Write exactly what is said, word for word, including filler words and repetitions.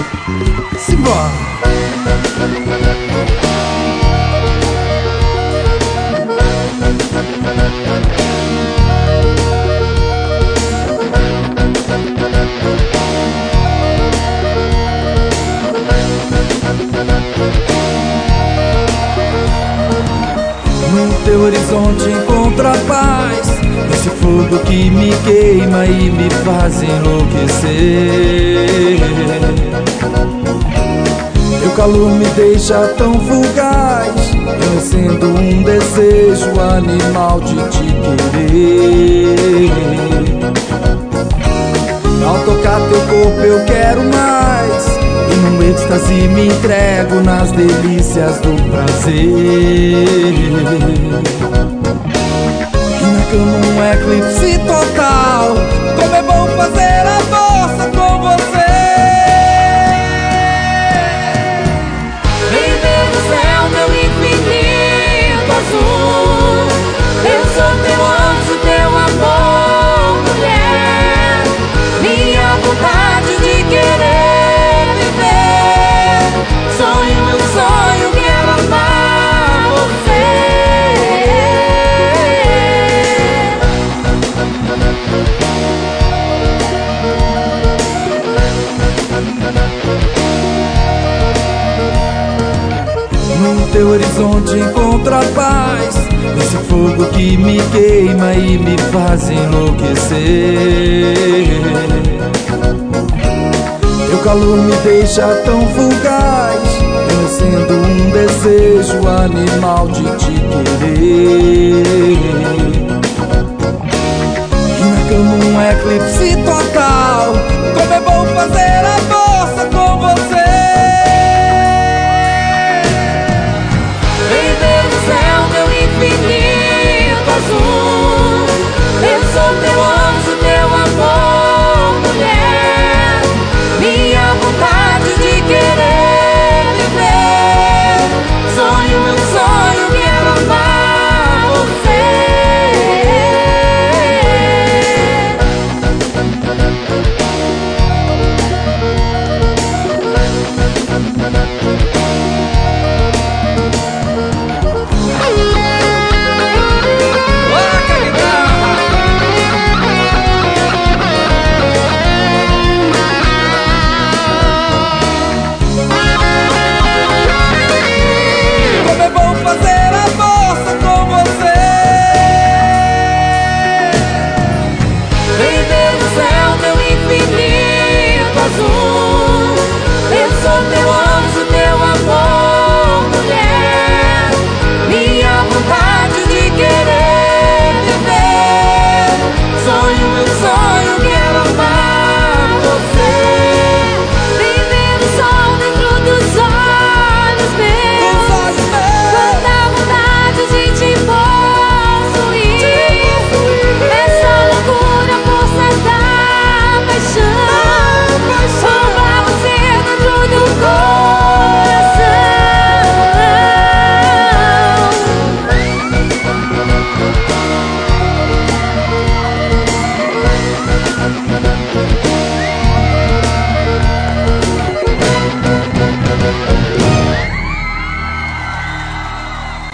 Simbora! No teu horizonte encontro a paz, esse fogo que me queima e me faz enlouquecer. Teu calor me deixa tão fugaz, eu acendo um desejo animal de te querer. Ao tocar teu corpo eu quero mais, e no êxtase me entrego nas delícias do prazer. E na cama um eclipse total, como é bom fazer a força com você. Viver no céu, meu infinito azul, eu sou teu anjo, teu amor, mulher. Minha vontade de querer viver, sonho, meu sonho, quero amar você. No teu horizonte encontro a paz, esse fogo que me queima e me faz enlouquecer. Teu calor me deixa tão fugaz, eu acendo um desejo animal de te querer. E na cama um eclipse total, como é bom fazer